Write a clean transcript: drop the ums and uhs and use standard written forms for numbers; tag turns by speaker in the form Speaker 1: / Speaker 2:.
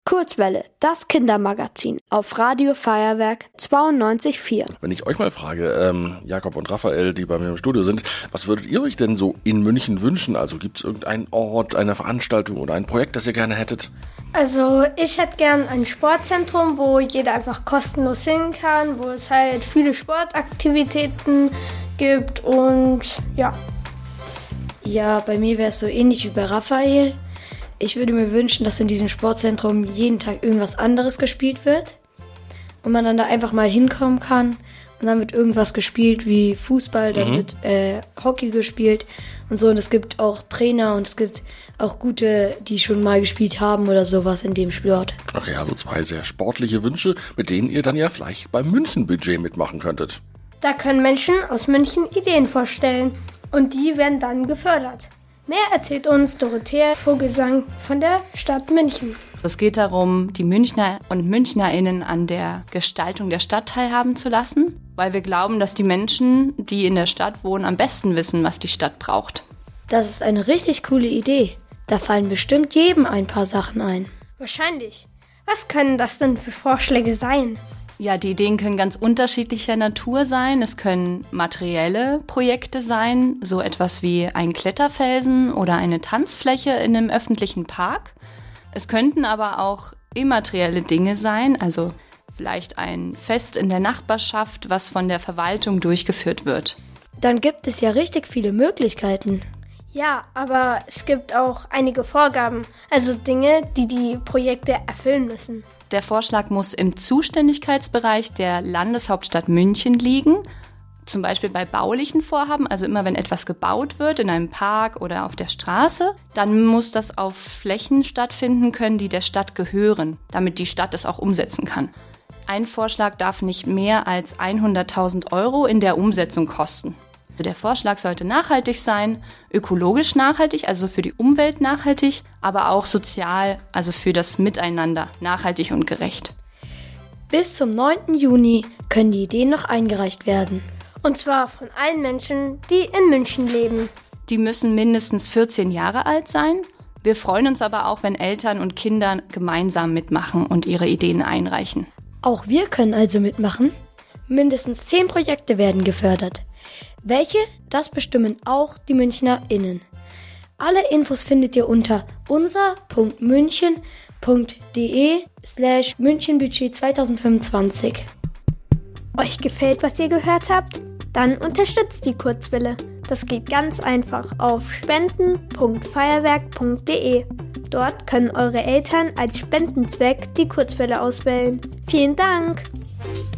Speaker 1: Kurzwelle, das Kindermagazin auf Radio Feuerwerk 92,4.
Speaker 2: Wenn ich euch mal frage, Jakob und Raphael, die bei mir im Studio sind, was würdet ihr euch denn so in München wünschen? Also gibt es irgendeinen Ort, eine Veranstaltung oder ein Projekt, das ihr gerne hättet?
Speaker 3: Also ich hätte gern ein Sportzentrum, wo jeder einfach kostenlos hin kann, wo es halt viele Sportaktivitäten gibt und ja.
Speaker 4: Ja, bei mir wäre es so ähnlich wie bei Raphael. Ich würde mir wünschen, dass in diesem Sportzentrum jeden Tag irgendwas anderes gespielt wird und man dann da einfach mal hinkommen kann und dann wird irgendwas gespielt wie Fußball, dann wird Hockey gespielt und so und es gibt auch Trainer und es gibt auch gute, die schon mal gespielt haben oder sowas in dem Sport.
Speaker 2: Okay, also 2 sehr sportliche Wünsche, mit denen ihr dann ja vielleicht beim München-Budget mitmachen könntet.
Speaker 3: Da können Menschen aus München Ideen vorstellen und die werden dann gefördert. Mehr erzählt uns Dorothea Vogelsang von der Stadt München.
Speaker 5: Es geht darum, die Münchner und MünchnerInnen an der Gestaltung der Stadt teilhaben zu lassen, weil wir glauben, dass die Menschen, die in der Stadt wohnen, am besten wissen, was die Stadt braucht.
Speaker 4: Das ist eine richtig coole Idee. Da fallen bestimmt jedem ein paar Sachen ein.
Speaker 3: Wahrscheinlich. Was können das denn für Vorschläge sein?
Speaker 5: Ja, die Ideen können ganz unterschiedlicher Natur sein. Es können materielle Projekte sein, so etwas wie ein Kletterfelsen oder eine Tanzfläche in einem öffentlichen Park. Es könnten aber auch immaterielle Dinge sein, also vielleicht ein Fest in der Nachbarschaft, was von der Verwaltung durchgeführt wird.
Speaker 4: Dann gibt es ja richtig viele Möglichkeiten.
Speaker 3: Ja, aber es gibt auch einige Vorgaben, also Dinge, die die Projekte erfüllen müssen.
Speaker 5: Der Vorschlag muss im Zuständigkeitsbereich der Landeshauptstadt München liegen, zum Beispiel bei baulichen Vorhaben, also immer wenn etwas gebaut wird in einem Park oder auf der Straße, dann muss das auf Flächen stattfinden können, die der Stadt gehören, damit die Stadt es auch umsetzen kann. Ein Vorschlag darf nicht mehr als 100.000 € in der Umsetzung kosten. Der Vorschlag sollte nachhaltig sein, ökologisch nachhaltig, also für die Umwelt nachhaltig, aber auch sozial, also für das Miteinander nachhaltig und gerecht.
Speaker 4: Bis zum 9. Juni können die Ideen noch eingereicht werden.
Speaker 3: Und zwar von allen Menschen, die in München leben.
Speaker 5: Die müssen mindestens 14 Jahre alt sein. Wir freuen uns aber auch, wenn Eltern und Kinder gemeinsam mitmachen und ihre Ideen einreichen.
Speaker 4: Auch wir können also mitmachen. Mindestens 10 Projekte werden gefördert. Welche? Das bestimmen auch die MünchnerInnen. Alle Infos findet ihr unter unser.münchen.de/Münchenbudget 2025.
Speaker 3: Euch gefällt, was ihr gehört habt? Dann unterstützt die Kurzwelle. Das geht ganz einfach auf spenden.feuerwerk.de. Dort können eure Eltern als Spendenzweck die Kurzwelle auswählen. Vielen Dank!